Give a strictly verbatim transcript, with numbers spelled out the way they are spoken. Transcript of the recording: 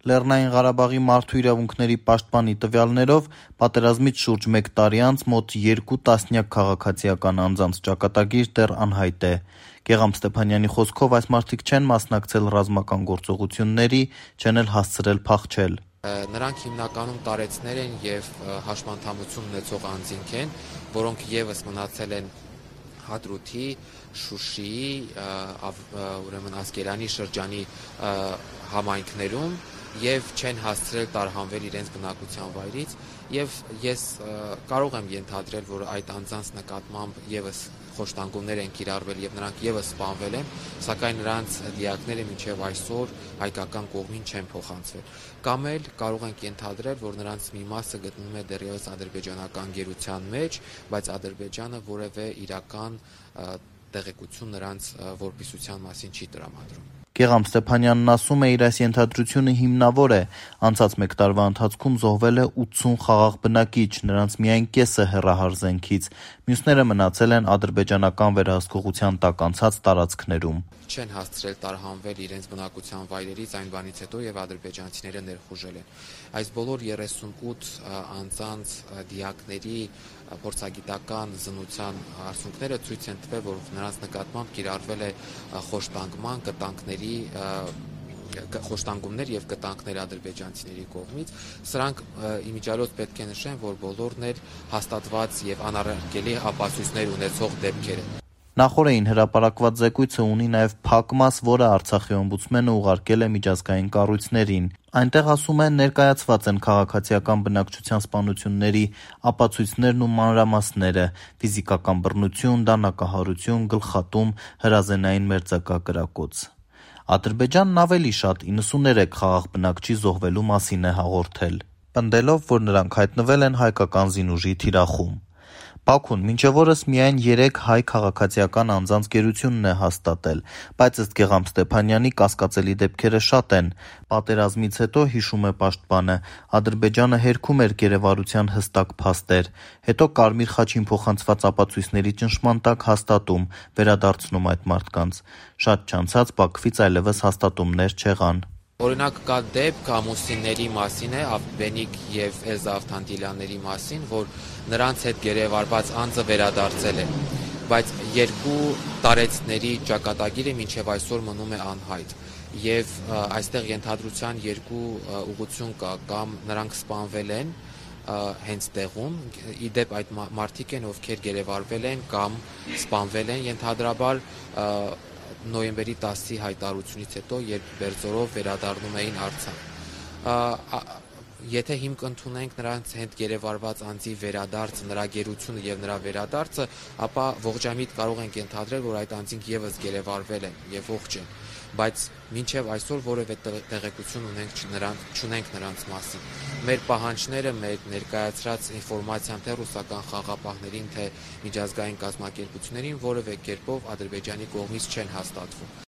Լեռնային Ղարաբաղի մարդու իրավունքների պաշտպանի տվյալներով պատերազմից շուրջ մեկ տարի անց մոտ երկու տասնյակ քաղաքացիական անձանց ճակատագիր դեռ անհայտ է։ Գեղամ Ստեփանյանի խոսքով այս մարդիկ չեն մասնակցել ռազմական գործողությունների, չեն էլ հասցրել փախչել։ Նրանք հիմնականում տարեցներ են եւ հաշմանդամություն ունեցող անձինք են, որոնք եւս մնացել են Հադրութի, Շուշիի, ուրեմն Ասկերանի շրջանի համայնքներում եւ չեն հասցրել տարհանվել իրենց բնակության վայրից, եւ ես կարող եմ ենթադրել, որ այդ անձանց նկատմամբ եւս խոշտանգումներ են կիրառվել եւ նրանք եւս սպանվել են, սակայն նրանց դիակները մինչեւ այսօր հայկական կողմին չեն փոխանցվել։ Կամ էլ կարող ենք ենթադրել, որ նրանց մի մասը գտնվում է դեռևս ադրբեջանական գերության մեջ, բայց Ադրբեջանը որևէ իրական տեղեկություն նրանց որպիսության մասին չի տրամադրում։ Գեղամ Ստեփանյանն ասում է, իր այս ենթադրությունը հիմնավոր է։ Անցած մեկ տարվա ընթացքում զոհվել է ութսուն խաղաղ բնակիչ, նրանց միայն կեսը հեռահար զենքից, մյուսները մնացել են ադրբեջանական վերահսկողության տակ անցած տարածքներում։ Չեն հասցրել տարհանվել իրենց բնակության վայրերից այն բանից հետո եւ ադրբեջանցիները ներխուժել են։ Այս բոլոր երեսունութ անձանց դիակների փորձագիտական զննության արդյունքները ցույց են տվել, որ նրանց նկատմամբ կիրառվել է խոշտանգման, կտանքների խոշտանգումներ եւ կտանքներ ադրբեջանցիների կողմից։ Սրանք իմիջիալոց պետք է նշեն, որ բոլորն էլ հաստատված եւ անառարկելի ապացույցներ ունեցող դեպքեր են։ Նախորդին հրապարակված զեկույցը ունի նաև փակ մաս, որը Արցախի օմբուդսմենը ուղարկել է միջազգային կառույցներին։ Այնտեղ, ասում են, ներկայացված են քաղաքացիական բնակչության սպանությունների ապացույցներն ու մանրամասները՝ ֆիզիկական բռնություն, դանակահարություն, գլխատում, հրազենային մերձակա Ադրբեջանն ավելի շատ իննսուններեք խաղաղ բնակչի զոհվելու մասին է հաղորդել, պնդելով, որ նրանք հայտնվել են հայկական զինուժի թիրախում։ Բաքուն մինչև օրս միայն երեք հայ քաղաքացիական անձանց գերությունն է հաստատել, բայց ըստ Գեղամ Ստեփանյանի կասկածելի դեպքերը շատ են։ Պատերազմից հետո, հիշում է պաշտպանը, Ադրբեջանը հերքում էր գերեվարության հստակ փաստեր, հետո Կարմիր խաչին փոխանցված ապացույցների ճնշման տակ հաստատում, վերադարձնում այդ մարդկանց։ Շատ չանցած Բաքվից այլևս հաստատումներ չեղան։ Օրինակ կա դեպք ամուսինների մասին է, Ավբենիկ եւ Էլզա Ավթանդիլյանների մասին, որ նրանց հետ գերեվարված անձը վերադարձել է, բայց երկու տարեցների ճակատագիրը մինչև այսօր մնում է անհայտ։ Եվ այստեղ ենթադրության երկու ուղղություն կա, կամ նրանք սպանվել են հենց տեղում, իդեպ այդ մարդիկ են, ովքեր գերեվարվել են կամ սպանվել են ենթադրաբար նոյեմբերի տասի հայտարարությունից հետո, երբ Բերձորով վերադառնում էին Արցախ։ Եթե հիմք ընդունենք նրանց հետ գերեվարված անձի վերադարձը, նրա գերությունը եւ նրա վերադարձը, ապա ողջամիտ կարող ենք ենթադրել, որ այդ անձինք եւս գերեվարվել են եւ ողջ են, բայց մինչեւ այսօր որևէ տեղեկություն ունենք նրանք չունենք նրանց մասին։ Մեր պահանջները, մեր ներկայացրած ինֆորմացիան թե ռուսական խաղապահներին, թե միջազգային կազմակերպություններին որևէ կերպով Ադրբեջանի կողմից չեն հաստատվում։